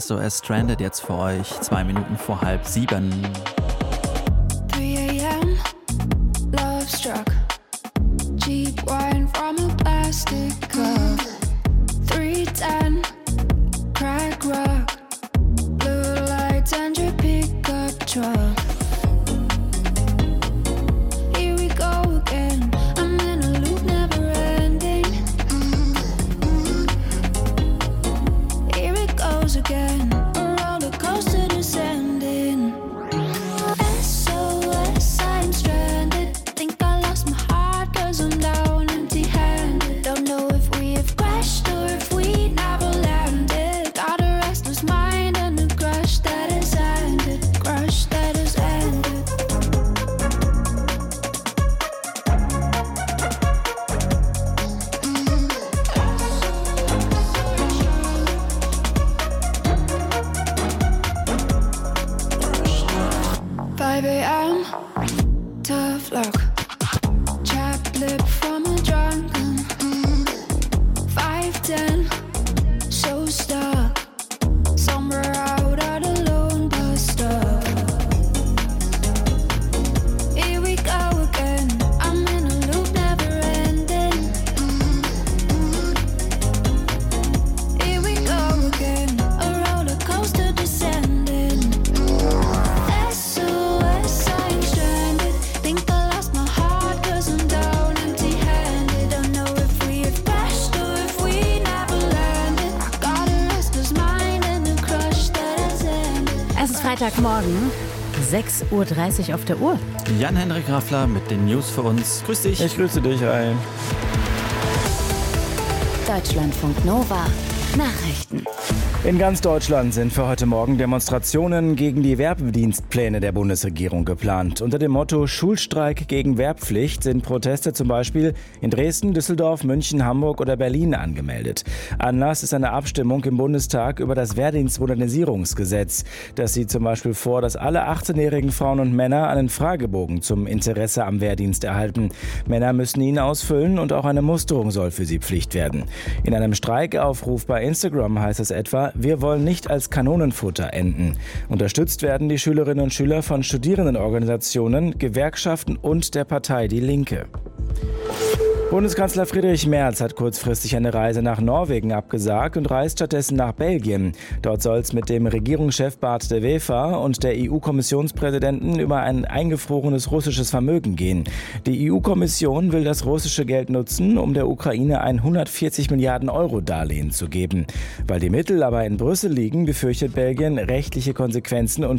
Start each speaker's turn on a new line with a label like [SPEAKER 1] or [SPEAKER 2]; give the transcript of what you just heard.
[SPEAKER 1] SOS Stranded jetzt für euch, 2 Minuten vor 6:30.
[SPEAKER 2] 3 a.m. Love struck. Cheap wine from a plastic cup. 3:10. Crack rock. Blue lights and your pickup truck. Here we go again. I'm in a loop, never ending. Here it goes again. A roller coaster descending. SOS, I'm stranded. Think I lost my heart 'cause I'm down empty-handed. Don't know if we have crashed or if we never landed. Got a restless mind and a crush that has ended. Crush that has ended. 5 a.m. Tough luck. Chapped lip from a drunken. 5:10. So stuck. Somewhere out at a lone bus stop. Here we go again. I'm in a loop, never ending. Here we go again. A roller coaster descending. SOS, I'm stranded. Think I lost my heart 'cause I'm down empty-handed. Don't know if we have crashed or if we never landed. I got a restless mind and a crush that has ended.
[SPEAKER 3] Es ist Freitagmorgen, 6:30 Uhr auf der Uhr.
[SPEAKER 1] Jan-Henrik Raffler mit den News für uns. Grüß dich.
[SPEAKER 4] Ich grüße dich, Ryan.
[SPEAKER 3] Deutschlandfunk Nova. Nachrichten.
[SPEAKER 4] In ganz Deutschland sind für heute Morgen Demonstrationen gegen die Werbedienstpläne der Bundesregierung geplant. Unter dem Motto Schulstreik gegen Wehrpflicht sind Proteste zum Beispiel in Dresden, Düsseldorf, München, Hamburg oder Berlin angemeldet. Anlass ist eine Abstimmung im Bundestag über das Wehrdienstmodernisierungsgesetz. Das sieht zum Beispiel vor, dass alle 18-jährigen Frauen und Männer einen Fragebogen zum Interesse am Wehrdienst erhalten. Männer müssen ihn ausfüllen und auch eine Musterung soll für sie Pflicht werden. In einem Streikaufruf bei Instagram heißt es etwa: Wir wollen nicht als Kanonenfutter enden. Unterstützt werden die Schülerinnen und Schüler von Studierendenorganisationen, Gewerkschaften und der Partei Die Linke. Bundeskanzler Friedrich Merz hat kurzfristig eine Reise nach Norwegen abgesagt und reist stattdessen nach Belgien. Dort soll es mit dem Regierungschef Bart de Wever und der EU-Kommissionspräsidenten über ein eingefrorenes russisches Vermögen gehen. Die EU-Kommission will das russische Geld nutzen, um der Ukraine ein 140 Milliarden Euro Darlehen zu geben. Weil die Mittel aber in Brüssel liegen, befürchtet Belgien rechtliche Konsequenzen und